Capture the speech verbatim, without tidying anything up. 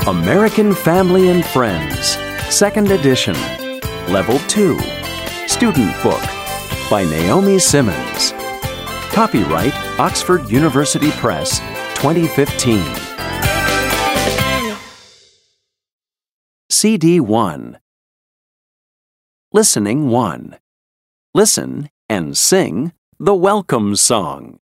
American Family and Friends, Second Edition, Level two, Student Book, by Naomi Simmons. Copyright Oxford University Press, twenty fifteen. C D one. Listening one. Listen and sing the welcome song.